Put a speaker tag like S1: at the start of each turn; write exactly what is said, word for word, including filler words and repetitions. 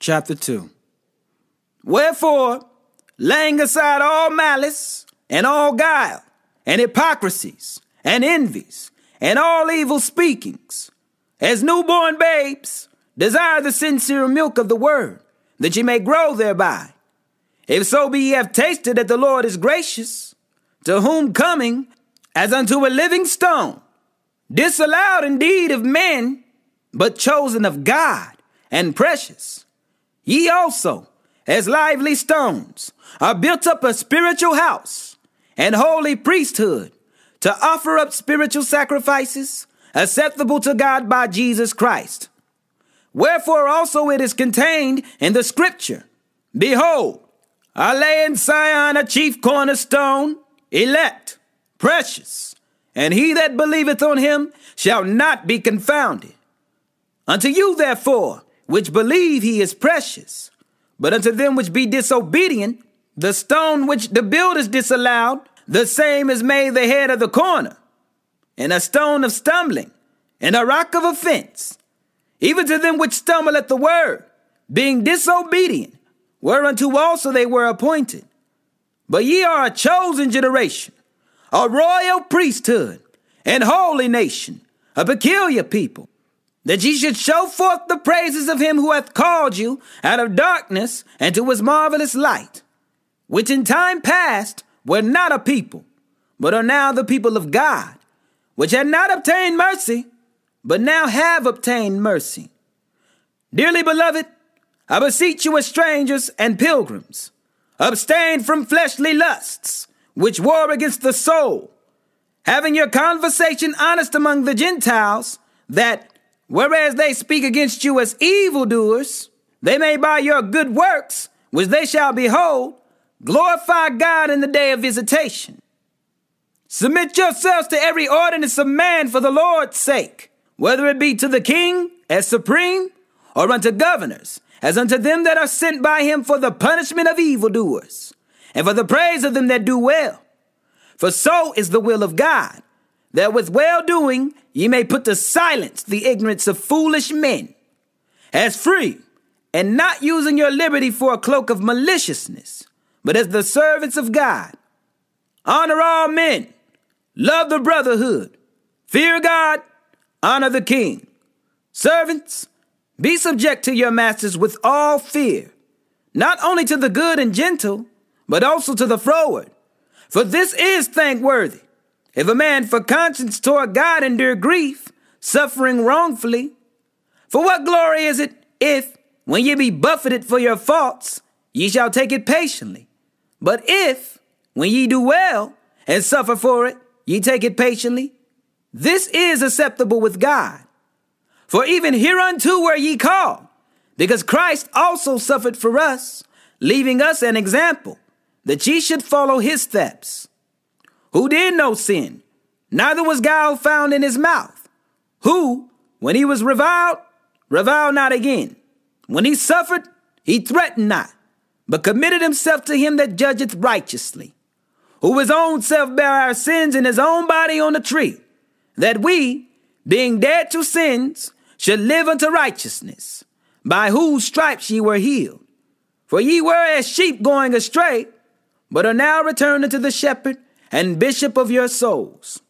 S1: chapter two. Wherefore, laying aside all malice and all guile and hypocrisies and envies and all evil speakings, as newborn babes, desire the sincere milk of the word, that ye may grow thereby. If so be ye have tasted that the Lord is gracious, to whom coming as unto a living stone, disallowed indeed of men, but chosen of God and precious, ye also, as lively stones, are built up a spiritual house and holy priesthood, to offer up spiritual sacrifices acceptable to God by Jesus Christ. Wherefore also it is contained in the scripture, Behold, I lay in Sion a chief cornerstone, elect, precious, and he that believeth on him shall not be confounded. Unto you therefore, which believe he is precious, but unto them which be disobedient, the stone which the builders disallowed, the same is made the head of the corner, and a stone of stumbling, and a rock of offense, even to them which stumble at the word, being disobedient, whereunto also they were appointed. But ye are a chosen generation, a royal priesthood, and holy nation, a peculiar people, that ye should show forth the praises of him who hath called you out of darkness into his marvelous light, which in time past were not a people, but are now the people of God, which had not obtained mercy, but now have obtained mercy. Dearly beloved, I beseech you as strangers and pilgrims, abstain from fleshly lusts, which war against the soul, having your conversation honest among the Gentiles, that, whereas they speak against you as evildoers, they may by your good works, which they shall behold, glorify God in the day of visitation. Submit yourselves to every ordinance of man for the Lord's sake, whether it be to the king as supreme, or unto governors, as unto them that are sent by him for the punishment of evildoers, and for the praise of them that do well. For so is the will of God, that with well-doing ye may put to silence the ignorance of foolish men, as free, and not using your liberty for a cloak of maliciousness, but as the servants of God. Honor all men, love the brotherhood, fear God, honor the king. Servants, be subject to your masters with all fear, not only to the good and gentle, but also to the froward. For this is thankworthy, if a man for conscience toward God endure grief, suffering wrongfully. For what glory is it if, when ye be buffeted for your faults, ye shall take it patiently? But if, when ye do well, and suffer for it, ye take it patiently, this is acceptable with God. For even hereunto were ye called, because Christ also suffered for us, leaving us an example, that ye should follow his steps. Who did no sin, neither was guile found in his mouth. Who, when he was reviled, reviled not again. When he suffered, he threatened not, but committed himself to him that judgeth righteously, who his own self bare our sins in his own body on the tree, that we, being dead to sins, should live unto righteousness, by whose stripes ye were healed. For ye were as sheep going astray, but are now returned unto the shepherd and bishop of your souls.